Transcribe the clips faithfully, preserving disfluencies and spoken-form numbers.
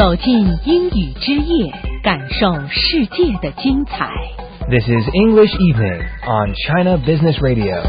走进英语之夜，感受世界的精彩。 This is English Evening on China Business Radio.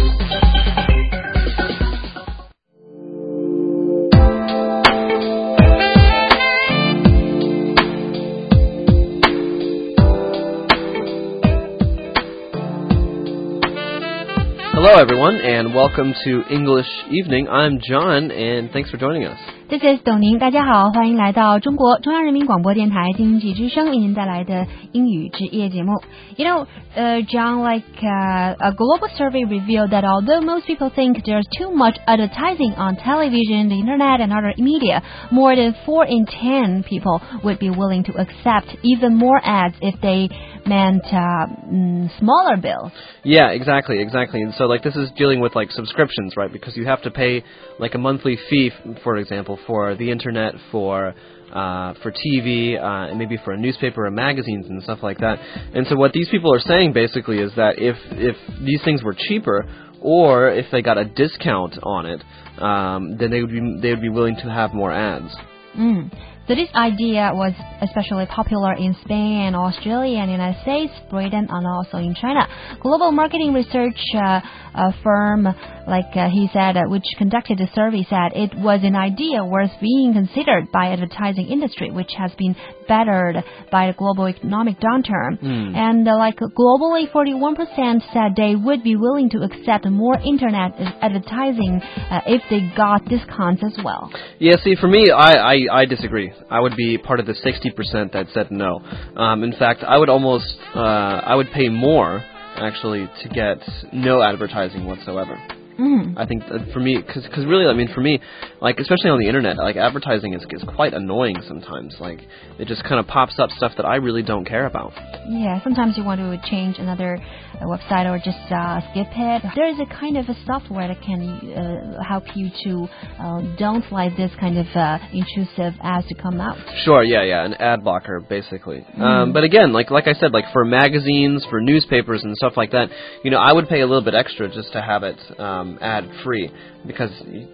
Hello, everyone, and welcome to English Evening. I'm John, and thanks for joining us. This is 董宁，大家好，欢迎来到中国中央人民广播电台经济之声为您带来的英语之夜节目。You know, uh, John, like uh, a global survey revealed that although most people think there's too much advertising on television, the internet, and other media, more than four in ten people would be willing to accept even more ads if they meant uh, mm, smaller bills. Yeah, exactly, exactly. And so, like, this is dealing with, like, subscriptions, right? Because you have to pay, like, a monthly fee, for example, for the internet, for uh, for T V, uh, and maybe for a newspaper or magazines and stuff like that. And so what these people are saying, basically, is that if, if these things were cheaper, or if they got a discount on it, um, then they would be they would be willing to have more ads. Mm. So this idea was especially popular in Spain, Australia, and the United States, Britain, and also in China. Global marketing research uh, uh, firm, like uh, he said, uh, which conducted the survey, said it was an idea worth being considered by advertising industry, which has been battered by the global economic downturn. Mm. And uh, like globally, forty-one percent said they would be willing to accept more internet advertising uh, if they got discounts as well. Yeah, see, for me, I, I, I disagree. I would be part of the sixty percent that said no. Um, in fact, I would almost, uh, I would pay more, actually, to get no advertising whatsoever. Mm. I think that for me, because cause really, I mean, for me, like, especially on the internet, like, advertising is, is quite annoying sometimes. Like, it just kind of pops up stuff that I really don't care about. Yeah, sometimes you want to change another uh, website or just uh, skip it. There is a kind of a software that can uh, help you to uh, don't like this kind of uh, intrusive ads to come out. Sure, yeah, yeah, an ad blocker, basically. Mm. Um, but again, like like I said, like for magazines, for newspapers and stuff like that, you know, I would pay a little bit extra just to have it um, ad-free because,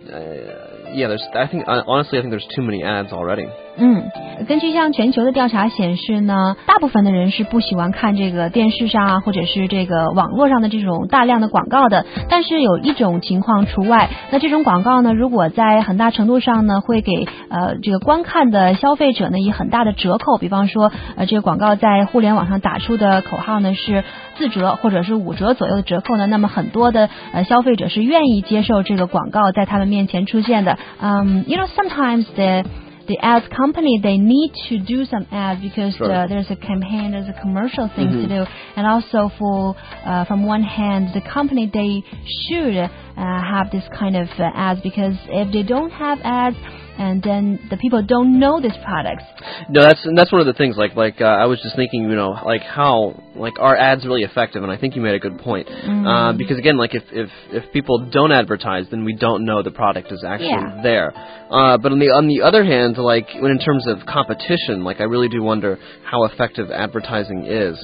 uh, yeah, there's. I think uh, honestly, I think there's too many ads already. 嗯，根据像全球的调查显示呢，大部分的人是不喜欢看这个电视上啊，或者是这个网络上的这种大量的广告的。但是有一种情况除外，那这种广告呢，如果在很大程度上呢，会给呃这个观看的消费者呢以很大的折扣。比方说，呃这个广告在互联网上打出的口号呢是四折或者是五折左右的折扣呢，那么很多的呃消费者是愿意接受这个广告在他们面前出现的。Um, you know, sometimes the The ads company, they need to do some ads because sure. uh, there's a campaign, there's a commercial thing mm-hmm. to do. And also for, uh, from one hand, the company, they should uh, have this kind of uh, ads because if they don't have ads, and then the people don't know these products. No, that's and that's one of the things. Like like uh, I was just thinking, you know, like how like are ads really effective? And I think you made a good point. Mm-hmm. Uh, because again, like if, if if people don't advertise, then we don't know the product is actually yeah. there. Uh, but on the on the other hand, like when in terms of competition, like I really do wonder how effective advertising is.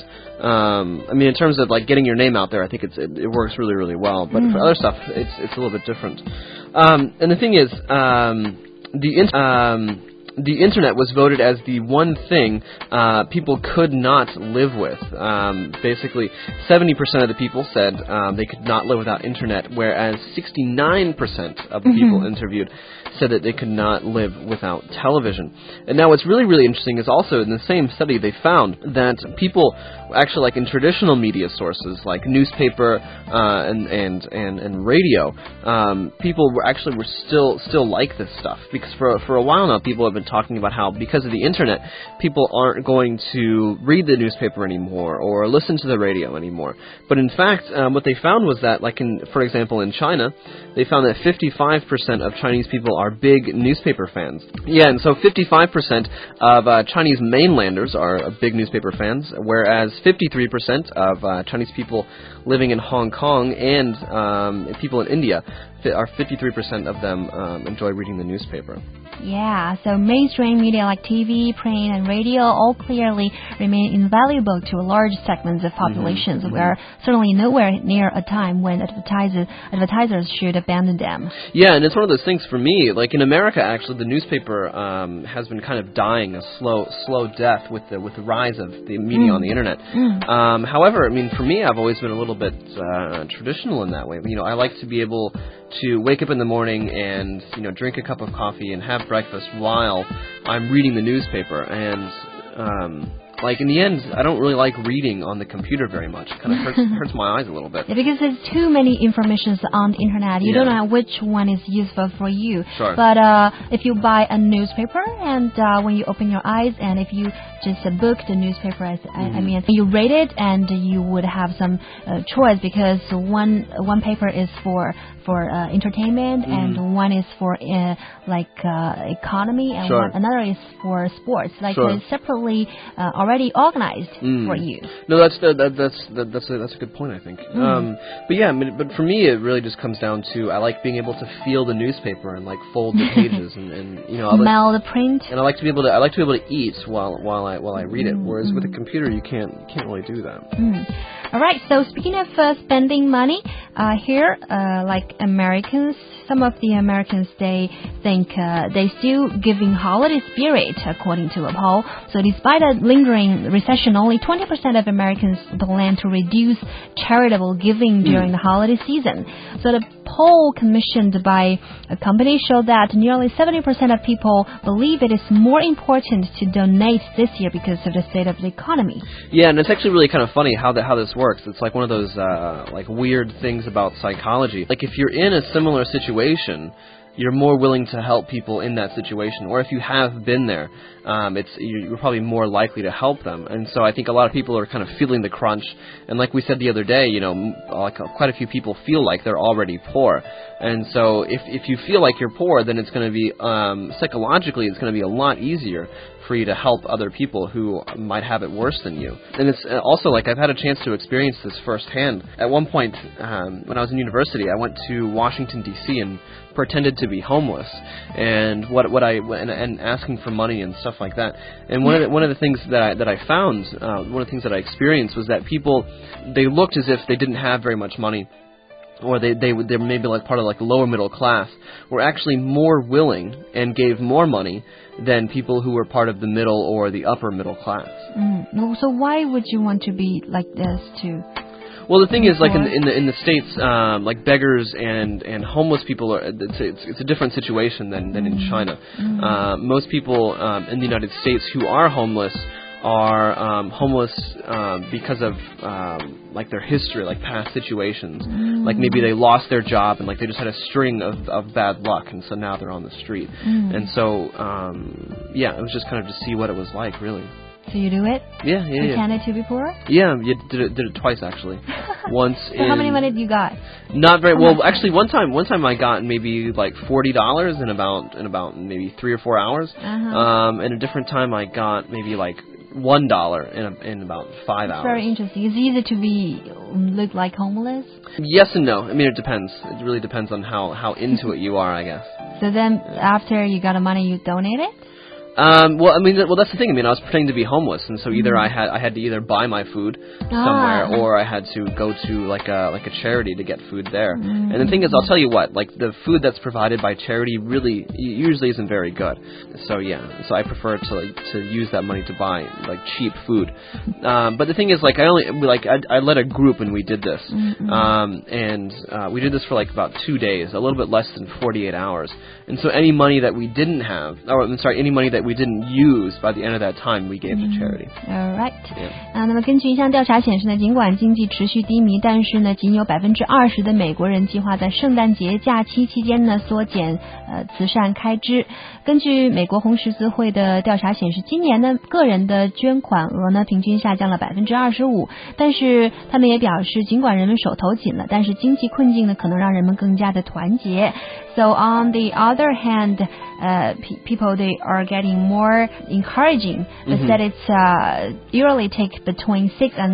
Um, I mean, in terms of like getting your name out there, I think it's it, it works really really well. But mm. for other stuff, it's it's a little bit different. Um, and the thing is. Um, The in- um, the internet was voted as the one thing uh, people could not live with. Um, basically, seventy percent of the people said um, they could not live without internet, whereas sixty-nine percent of the people interviewed said that they could not live without television. And now what's really, really interesting is also in the same study they found that people actually like in traditional media sources like newspaper uh, and, and, and, and radio, um, people were actually were still still like this stuff because for, for a while now people have been talking about how because of the internet people aren't going to read the newspaper anymore or listen to the radio anymore. But in fact, um, what they found was that like in, for example, in China, they found that fifty-five percent of Chinese people are big newspaper fans. Yeah, and so fifty-five percent of uh, Chinese mainlanders are big newspaper fans, whereas fifty-three percent of uh, Chinese people living in Hong Kong and um, people in India are fifty-three percent of them um, enjoy reading the newspaper. Yeah, so mainstream media like T V, print, and radio all clearly remain invaluable to large segments of populations. Mm-hmm. We are certainly nowhere near a time when advertisers advertisers should abandon them. Yeah, and it's one of those things for me. Like in America, actually, the newspaper um, has been kind of dying a slow, slow death with the with the rise of the media mm. on the internet. Mm. Um, however, I mean, for me, I've always been a little bit uh, traditional in that way. You know, I like to be able to wake up in the morning and, you know, drink a cup of coffee and have breakfast while I'm reading the newspaper. And, um, like, in the end, I don't really like reading on the computer very much. It kind of hurts, hurts my eyes a little bit. Yeah, because there's too many informations on the internet. You yeah. don't know which one is useful for you. Sure. But uh, if you buy a newspaper and uh, when you open your eyes and if you just uh, book the newspaper, I, mm-hmm. I mean, you rate it and you would have some uh, choice because one one paper is for for uh, entertainment mm. and one is for uh, like uh, economy and sure. one, another is for sports. Like sure. it's separately uh, already organized mm. for you. No, that's that, that, that's that, that's a, that's a good point, I think. Mm. Um, but yeah, I mean, but for me, it really just comes down to I like being able to feel the newspaper and like fold the pages and, and you know smell like, the print. And I like to be able to I like to be able to eat while while I while I read it. Whereas mm. with a computer, you can't you can't really do that. Mm. All right. So speaking of uh, spending money, uh, here, uh, like Americans, some of the Americans they think uh, they still giving holiday spirit, according to a poll. So despite a lingering recession, only twenty percent of Americans plan to reduce charitable giving during mm. the holiday season. So the poll commissioned by a company showed that nearly seventy percent of people believe it is more important to donate this year because of the state of the economy. Yeah, and it's actually really kind of funny how that how this works. It's like one of those uh, like weird things about psychology. Like if you're in a similar situation, you're more willing to help people in that situation. Or if you have been there, um, it's you're probably more likely to help them. And so I think a lot of people are kind of feeling the crunch. And like we said the other day, you know, like quite a few people feel like they're already poor. And so if if you feel like you're poor, then it's going to be um, psychologically it's going to be a lot easier for you to help other people who might have it worse than you. And it's also like I've had a chance to experience this firsthand. At one point, um, when I was in university, I went to Washington, D C and pretended to be homeless and what what I and, and asking for money and stuff like that. And one of the, one of the things that I, that I found, uh, one of the things that I experienced was that people, they looked as if they didn't have very much money, or they they they maybe like part of like lower middle class, were actually more willing and gave more money than people who were part of the middle or the upper middle class. Mm. So why would you want to be like this too? Well, the thing is, like in the in the, in the States, um, like beggars and, and homeless people are it's, it's it's a different situation than than in China. Mm. Uh, most people um, in the United States who are homeless are um, homeless um, because of um, like their history, like past situations. Mm. Like maybe they lost their job and like they just had a string of, of bad luck, and so now they're on the street. Mm. And so um, yeah, it was just kind of to see what it was like, really. So you do it? Yeah, yeah, yeah. Pretended to be poor? Yeah, you did it, did it twice actually. Once. So in, how many money did you got? Not very well. Actually, one time, one time I got maybe like forty dollars in about in about maybe three or four hours. Uh-huh. Um, and a different time I got maybe like one dollar in a, in about five That's hours. Very interesting. Is it easy to be look like homeless? Yes and no. I mean, it depends. It really depends on how how into it you are, I guess. So then, after you got the money, you donate it? Um, well, I mean, well, that's the thing. I mean, I was pretending to be homeless, and so either I had I had to either buy my food somewhere, ah. or I had to go to like a like a charity to get food there. Mm. And the thing is, I'll tell you what, like the food that's provided by charity really usually isn't very good. So yeah, so I prefer to like, to use that money to buy like cheap food. Um, but the thing is, like I only like I, I led a group and we did this, mm-hmm. um, and uh, we did this for like about two days, a little bit less than forty-eight hours. And so any money that we didn't have, or I'm sorry, any money that we didn't use by the end of that time, we gave to charity. All right. 啊，那么根据一项调查显示呢，尽管经济持续低迷，但是呢，仅有百分之二十的美国人计划在圣诞节假期期间呢缩减呃慈善开支。根据美国红十字会的调查显示，今年呢个人的捐款额呢平均下降了百分之二十五。但是他们也表示，尽管人们手头紧了，但是经济困境呢可能让人们更加的团结。So on the other hand, uh, pe people they are getting more encouraging. Mm-hmm. That it's uh, usually take between six and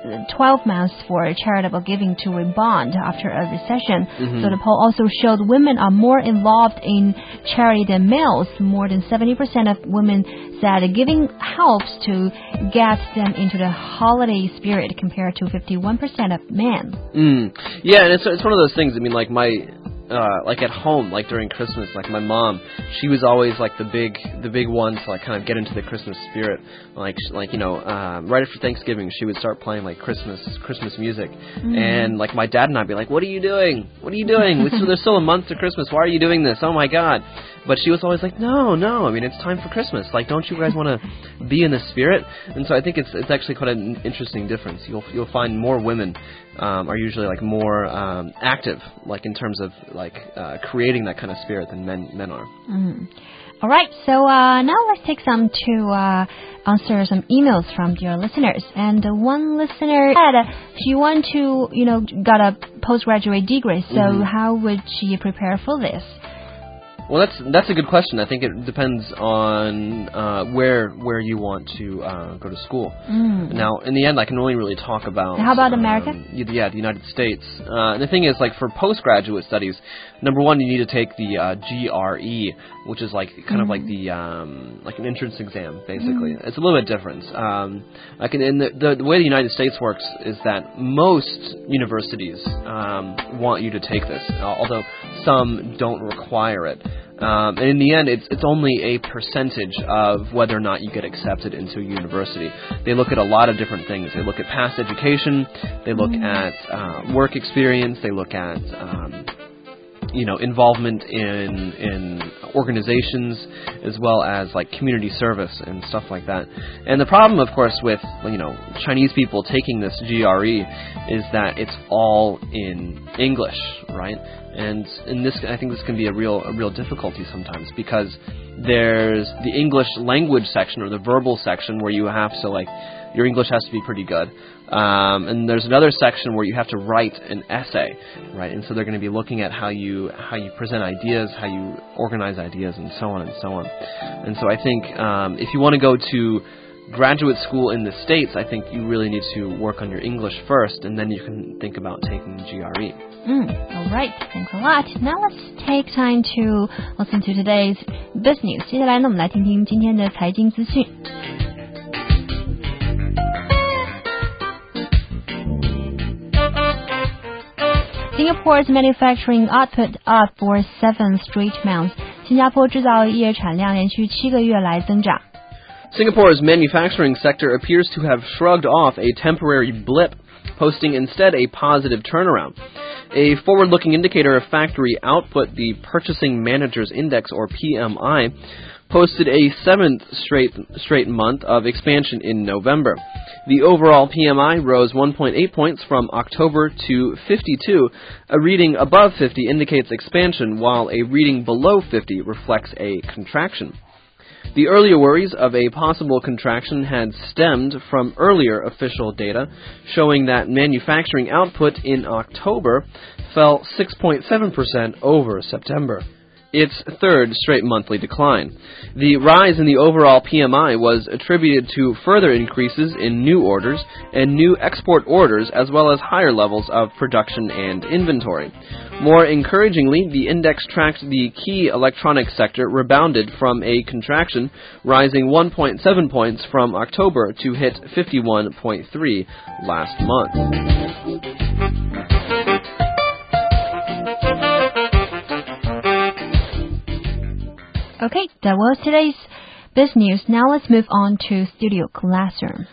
twelve months for charitable giving to rebound after a recession. Mm-hmm. So the poll also showed women are more involved in charity than males. More than seventy percent of women said giving helps to get them into the holiday spirit compared to fifty-one percent of men. Mm. Yeah, and it's it's one of those things. I mean, like my. Uh, like at home, like during Christmas, like my mom, she was always like the big, the big one to like kind of get into the Christmas spirit. Like, like you know, um, right after Thanksgiving, she would start playing like Christmas, Christmas music, mm. and like my dad and I'd be like, "What are you doing? What are you doing? There's still a month to Christmas. Why are you doing this? Oh my God!" But she was always like, "No, no. I mean, it's time for Christmas. Like, don't you guys want to be in the spirit?" And so I think it's it's actually quite an interesting difference. You'll you'll find more women um, are usually like more um, active, like in terms of like uh, creating that kind of spirit than men men are. Mm. All right, so uh, now let's take some to uh, answer some emails from your listeners. And uh, one listener said uh, she want to, you know, got a postgraduate degree. So mm-hmm. how would she prepare for this? Well, that's that's a good question. I think it depends on uh, where where you want to uh, go to school. Mm. Now, in the end, I can only really talk about... How about um, America? Yeah, the United States. Uh, and the thing is, like, for postgraduate studies, number one, you need to take the uh, G R E, which is like kind mm. of like the um, like an entrance exam, basically. Mm. It's a little bit different. Um, I can, and the, the, the way the United States works is that most universities um, want you to take this, although some don't require it. Um, and in the end, it's it's only a percentage of whether or not you get accepted into a university. They look at a lot of different things. They look at past education. They look at uh, work experience. They look at um, you know involvement in in organizations, as well as like community service and stuff like that. And the problem, of course, with you know Chinese people taking this G R E is that it's all in English, right? And in this, I think this can be a real, a real difficulty sometimes, because there's the English language section or the verbal section where you have to like, your English has to be pretty good. Um, and there's another section where you have to write an essay, right? And so they're going to be looking at how you, how you present ideas, how you organize ideas, and so on and so on. And so I think um, if you want to go to graduate school in the States, I think you really need to work on your English first, and then you can think about taking the G R E. Mm, all right, thanks a lot. Now let's take time to listen to today's business. 接下来呢，我们来听听今天的财经资讯。Singapore's manufacturing output up for seven straight months. 新加坡制造业产量连续七个月来增长。 Singapore's manufacturing sector appears to have shrugged off a temporary blip, posting instead a positive turnaround. A forward-looking indicator of factory output, the Purchasing Managers Index, or P M I, posted a seventh straight straight month of expansion in November. The overall P M I rose one point eight points from October to fifty-two. A reading above fifty indicates expansion, while a reading below fifty reflects a contraction. The earlier worries of a possible contraction had stemmed from earlier official data showing that manufacturing output in October fell six point seven percent over September, its third straight monthly decline. The rise in the overall P M I was attributed to further increases in new orders and new export orders, as well as higher levels of production and inventory. More encouragingly, the index tracked the key electronics sector rebounded from a contraction, rising one point seven points from October to hit fifty-one point three last month. Okay, that was today's Biz News. Now let's move on to Studio Classroom.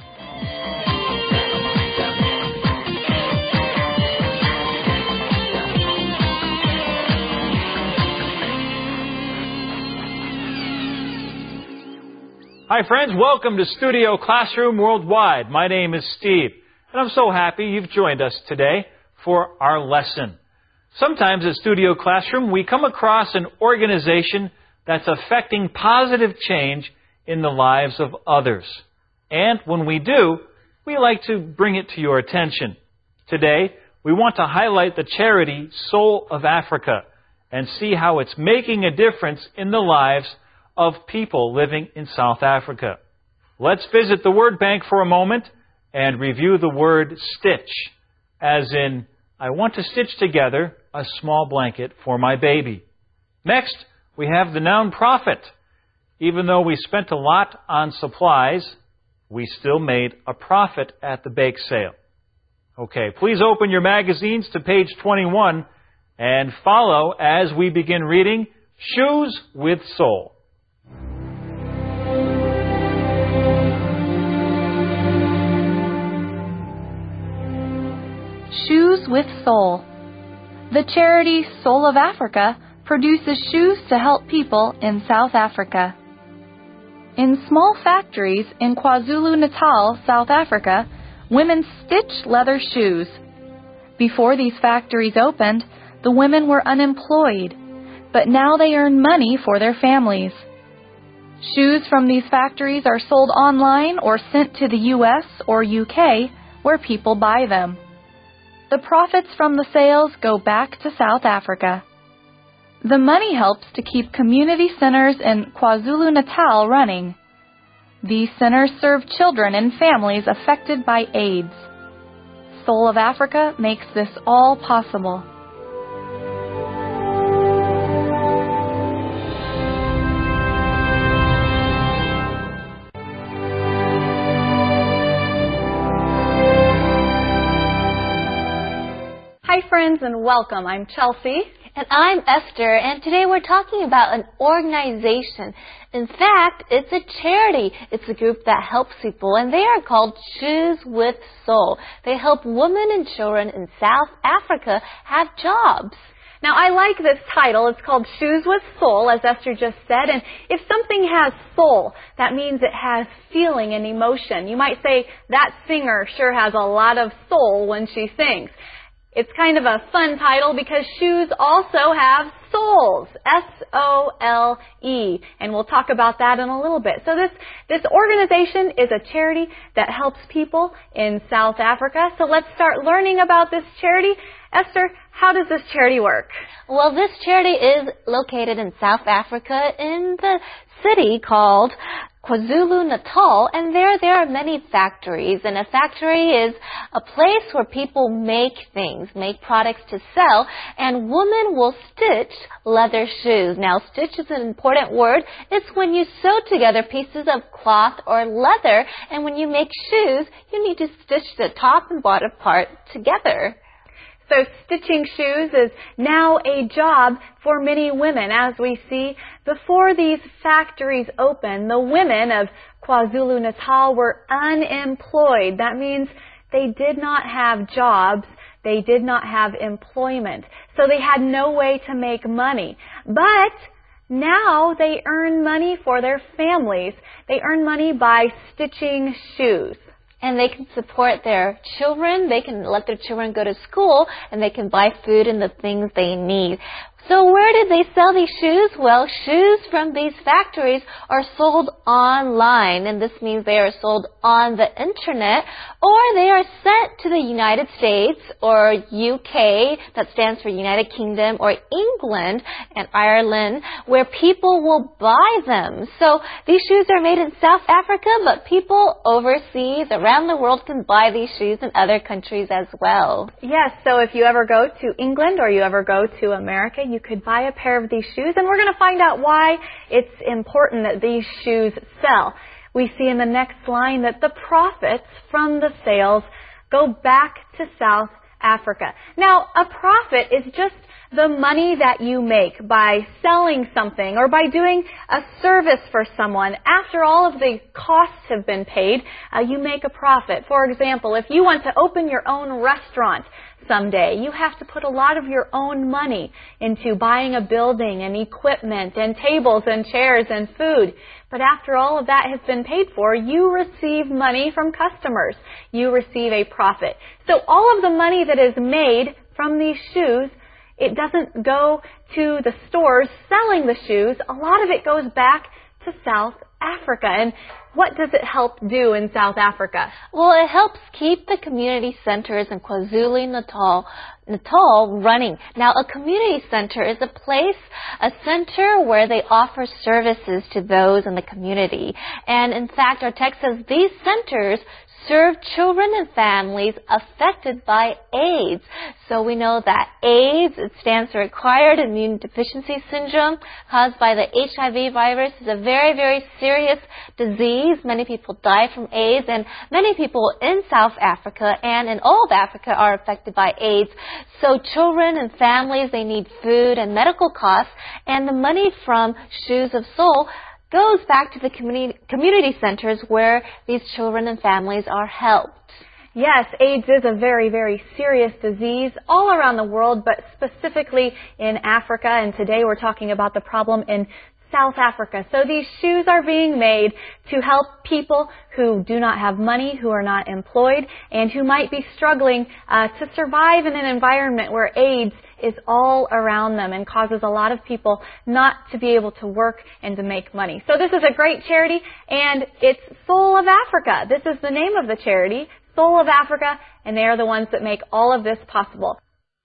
Hi friends, welcome to Studio Classroom Worldwide. My name is Steve, and I'm so happy you've joined us today for our lesson. Sometimes at Studio Classroom we come across an organization that's affecting positive change in the lives of others. And when we do, we like to bring it to your attention. Today, we want to highlight the charity Soul of Africa and see how it's making a difference in the lives of people living in South Africa. Let's visit the word bank for a moment and review the word stitch, as in, I want to stitch together a small blanket for my baby. Next, we have the noun profit. Even though we spent a lot on supplies, we still made a profit at the bake sale. Okay, please open your magazines to page twenty-one and follow as we begin reading Shoes with Soul. Shoes with Soul. The charity Soul of Africa produces shoes to help people in South Africa. In small factories in KwaZulu-Natal, South Africa, women stitched leather shoes. Before these factories opened, the women were unemployed, but now they earn money for their families. Shoes from these factories are sold online or sent to the U S or U K, where people buy them. The profits from the sales go back to South Africa. The money helps to keep community centers in KwaZulu-Natal running. These centers serve children and families affected by AIDS. Soul of Africa makes this all possible. Hi friends and welcome. I'm Chelsea. And I'm Esther, and today we're talking about an organization. In fact, it's a charity. It's a group that helps people, and they are called Shoes with Soul. They help women and children in South Africa have jobs. Now, I like this title. It's called Shoes with Soul, as Esther just said. And if something has soul, that means it has feeling and emotion. You might say, that singer sure has a lot of soul when she sings. It's kind of a fun title because shoes also have soles, S O L E, and we'll talk about that in a little bit. So this, this organization is a charity that helps people in South Africa. So let's start learning about this charity. Esther, how does this charity work? Well, this charity is located in South Africa in the city called KwaZulu-Natal, and there there are many factories, and a factory is a place where people make things, make products to sell, and women will stitch leather shoes. Now, stitch is an important word. It's when you sew together pieces of cloth or leather, and when you make shoes, you need to stitch the top and bottom part together. So stitching shoes is now a job for many women. As we see, before these factories opened, the women of KwaZulu-Natal were unemployed. That means they did not have jobs. They did not have employment. So they had no way to make money. But now they earn money for their families. They earn money by stitching shoes. And they can support their children, they can let their children go to school, and they can buy food and the things they need. So where did they sell these shoes? Well, shoes from these factories are sold online, and this means they are sold on the internet, or they are sent to the United States or U K, that stands for United Kingdom, or England and Ireland, where people will buy them. So these shoes are made in South Africa, but people overseas, around the world, can buy these shoes in other countries as well. Yes, so if you ever go to England or you ever go to America, you could buy a pair of these shoes, and we're going to find out why it's important that these shoes sell. We see in the next line that the profits from the sales go back to South Africa. Now, a profit is just the money that you make by selling something or by doing a service for someone. After all of the costs have been paid, uh, you make a profit. For example, if you want to open your own restaurant someday, you have to put a lot of your own money into buying a building and equipment and tables and chairs and food. But after all of that has been paid for, you receive money from customers. You receive a profit. So all of the money that is made from these shoes, it doesn't go to the stores selling the shoes. A lot of it goes back to South Africa. And what does it help do in South Africa? Well, it helps keep the community centers in KwaZulu-Natal Natal running. Now, a community center is a place, a center where they offer services to those in the community. And in fact, our text says these centers serve children and families affected by AIDS. So we know that AIDS, it stands for Acquired Immune Deficiency Syndrome, caused by the H I V virus, is a very, very serious disease. Many people die from AIDS, and many people in South Africa and in all of Africa are affected by AIDS. So children and families, they need food and medical costs, and the money from Shoes of Soul goes back to the community, community centers where these children and families are helped. Yes, AIDS is a very, very serious disease all around the world, but specifically in Africa. And today we're talking about the problem in South Africa. So these shoes are being made to help people who do not have money, who are not employed, and who might be struggling uh, to survive in an environment where AIDS is all around them and causes a lot of people not to be able to work and to make money. So this is a great charity, and it's Soul of Africa. This is the name of the charity, Soul of Africa, and they are the ones that make all of this possible.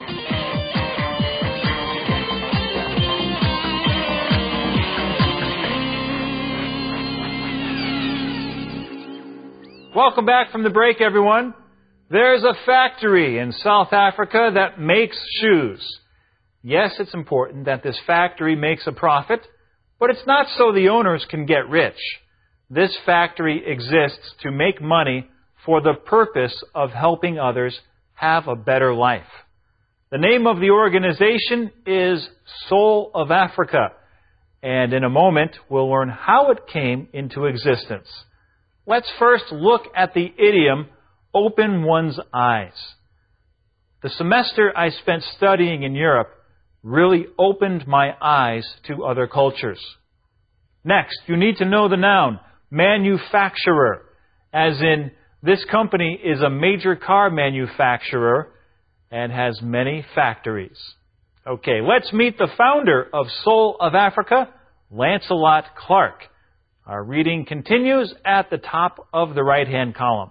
Welcome back from the break, everyone. There's a factory in South Africa that makes shoes. Yes, it's important that this factory makes a profit, but it's not so the owners can get rich. This factory exists to make money for the purpose of helping others have a better life. The name of the organization is Soul of Africa, and in a moment we'll learn how it came into existence. Let's first look at the idiom, open one's eyes. The semester I spent studying in Europe really opened my eyes to other cultures. Next, you need to know the noun, manufacturer, as in this company is a major car manufacturer and has many factories. Okay, let's meet the founder of Soul of Africa, Lancelot Clark. Our reading continues at the top of the right-hand column.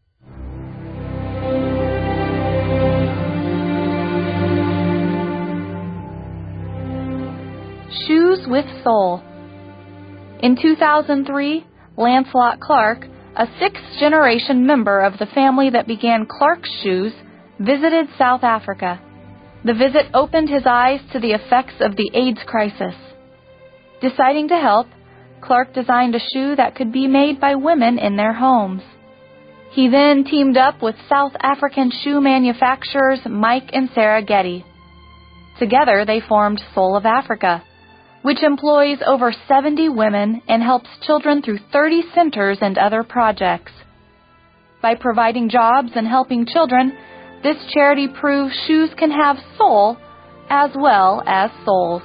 Shoes with Soul. In two thousand three, Lancelot Clark, a sixth-generation member of the family that began Clark's Shoes, visited South Africa. The visit opened his eyes to the effects of the AIDS crisis. Deciding to help, Clark designed a shoe that could be made by women in their homes. He then teamed up with South African shoe manufacturers Mike and Sarah Getty. Together they formed Soul of Africa, which employs over seventy women and helps children through thirty centers and other projects. By providing jobs and helping children, this charity proves shoes can have soul as well as souls.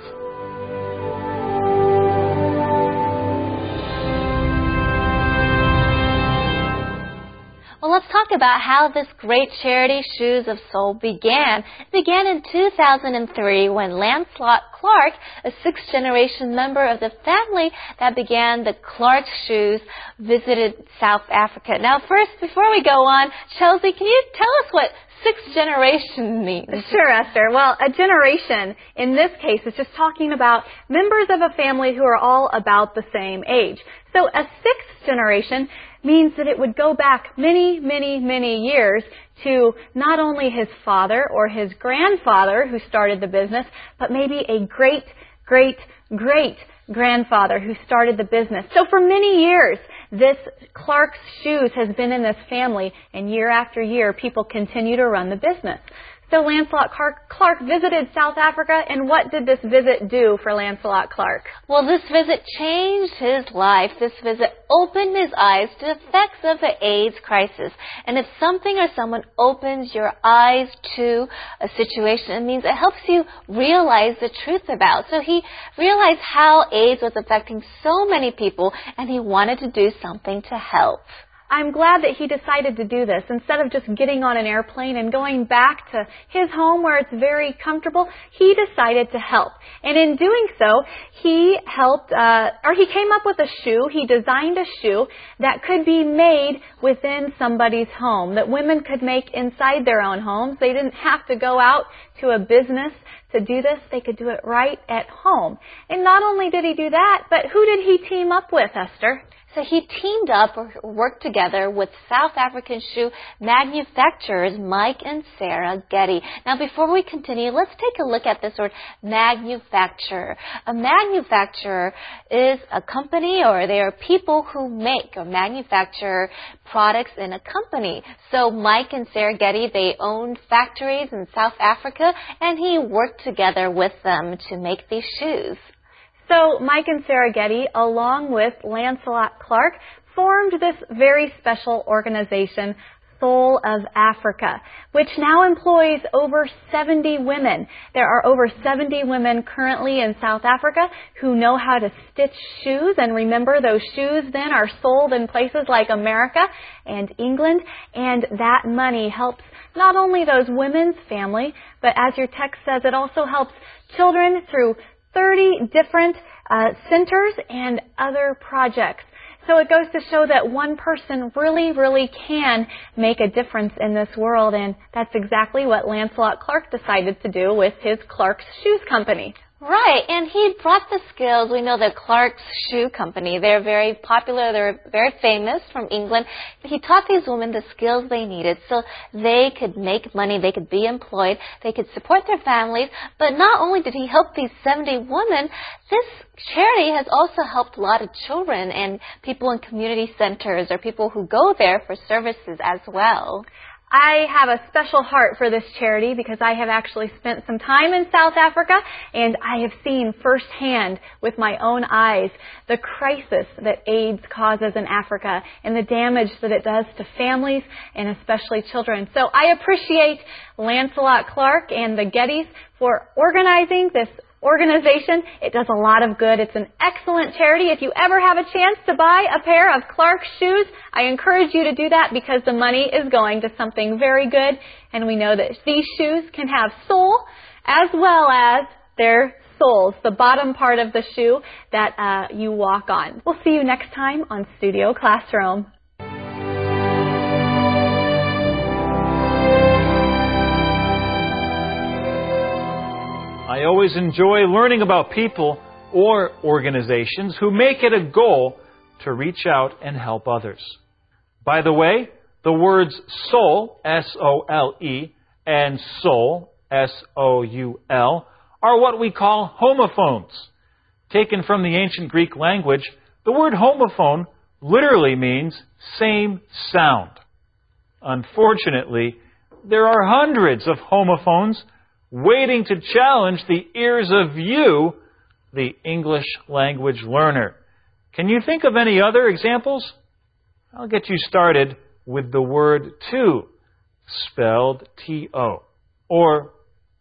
Well, let's talk about how this great charity, Shoes of Soul, began. It began in two thousand three when Lancelot Clark, a sixth-generation member of the family that began the Clark Shoes, visited South Africa. Now, first, before we go on, Chelsea, can you tell us what sixth generation means? Sure, Esther. Well, a generation, in this case, is just talking about members of a family who are all about the same age. So a sixth generation means that it would go back many, many, many years to not only his father or his grandfather who started the business, but maybe a great, great, great grandfather who started the business. So for many years, this Clark's Shoes has been in this family, and year after year, people continue to run the business. So Lancelot Clark visited South Africa, and what did this visit do for Lancelot Clark? Well, this visit changed his life. This visit opened his eyes to the effects of the AIDS crisis. And if something or someone opens your eyes to a situation, it means it helps you realize the truth about. So he realized how AIDS was affecting so many people, and he wanted to do something to help. I'm glad that he decided to do this. Instead of just getting on an airplane and going back to his home where it's very comfortable, he decided to help. And in doing so, he helped, uh, or he came up with a shoe. He designed a shoe that could be made within somebody's home, that women could make inside their own homes. They didn't have to go out to a business to do this. They could do it right at home. And not only did he do that, but who did he team up with, Esther? So he teamed up or worked together with South African shoe manufacturers Mike and Sarah Getty. Now, before we continue, let's take a look at this word manufacturer. A manufacturer is a company, or they are people who make or manufacture products in a company. So Mike and Sarah Getty, they owned factories in South Africa, and he worked together with them to make these shoes. So Mike and Sarah Getty, along with Lancelot Clark, formed this very special organization, Soul of Africa, which now employs over seventy women. There are over seventy women currently in South Africa who know how to stitch shoes, and remember, those shoes then are sold in places like America and England, and that money helps not only those women's family, but as your text says, it also helps children through thirty different uh, centers and other projects. So it goes to show that one person really, really can make a difference in this world, and that's exactly what Lancelot Clark decided to do with his Clark's Shoes Company. Right, and he brought the skills. We know that Clark's Shoe Company, they're very popular, they're very famous from England. He taught these women the skills they needed so they could make money, they could be employed, they could support their families. But not only did he help these seventy women, this charity has also helped a lot of children and people in community centers or people who go there for services as well. I have a special heart for this charity because I have actually spent some time in South Africa, and I have seen firsthand with my own eyes the crisis that AIDS causes in Africa and the damage that it does to families and especially children. So I appreciate Lancelot Clark and the Gettys for organizing this organization. It does a lot of good. It's an excellent charity. If you ever have a chance to buy a pair of Clark's shoes, I encourage you to do that because the money is going to something very good. And we know that these shoes can have soul as well as their soles, the bottom part of the shoe that uh, you walk on. We'll see you next time on Studio Classroom. I always enjoy learning about people or organizations who make it a goal to reach out and help others. By the way, the words soul, S O L E, and soul, S O U L, are what we call homophones. Taken from the ancient Greek language, the word homophone literally means same sound. Unfortunately, there are hundreds of homophones waiting to challenge the ears of you, the English language learner. Can you think of any other examples? I'll get you started with the word to, spelled T O, or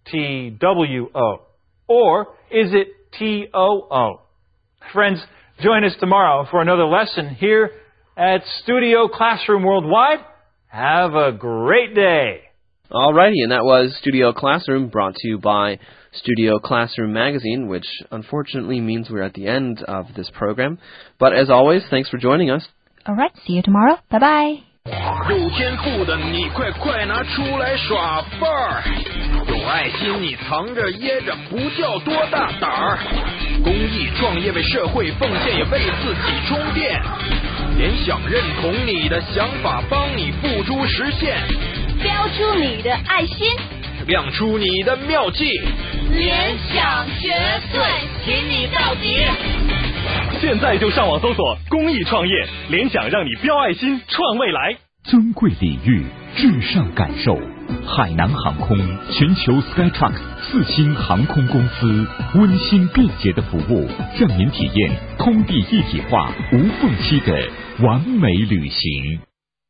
T W O, or is it T O O? Friends, join us tomorrow for another lesson here at Studio Classroom Worldwide. Have a great day. Alrighty, and that was Studio Classroom, brought to you by Studio Classroom Magazine, which unfortunately means we're at the end of this program. But as always, thanks for joining us. Alright, see you tomorrow. Bye-bye. 有天赋的你快快拿出来耍范儿，有爱心你藏着掖着不叫多大胆儿，公益创业为社会奉献也为自己充电，联想认同你的想法帮你付诸实现， 标出你的爱心， 亮出你的妙计， 联想绝对挺你到底。 现在就上网搜索公益创业，联想让你标爱心创未来。 尊贵礼遇，至上感受。海南航空全球 Skytrax 四星航空公司，温馨便捷的服务，让您体验空地一体化、无缝期的完美旅行。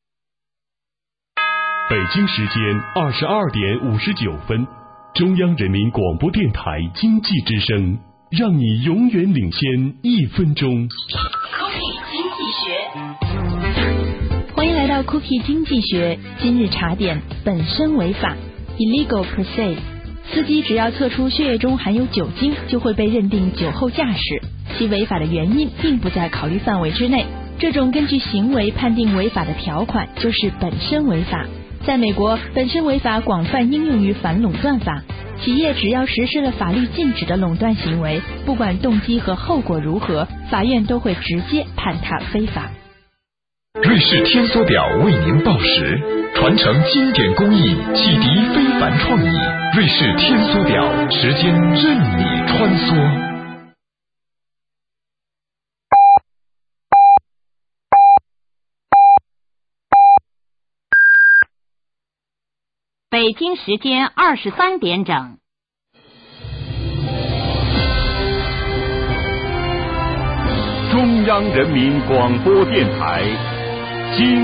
北京时间二十二点五十九分，中央人民广播电台经济之声，让你永远领先一分钟。 空地经济学， 欢迎来到 Cookie 经济学。今日茶点：本身违法 （illegal per se）。司机只要测出血液中含有酒精，就会被认定酒后驾驶，其违法的原因并不在考虑范围之内。这种根据行为判定违法的条款就是本身违法。 在美国，本身违法广泛应用于反垄断法，企业只要实施了法律禁止的垄断行为，不管动机和后果如何，法院都会直接判它非法。 瑞士天梭表为您报时，传承经典工艺，启迪非凡创意。瑞士天梭表，时间任你穿梭。 北京时间二十三点整。 中央人民广播电台经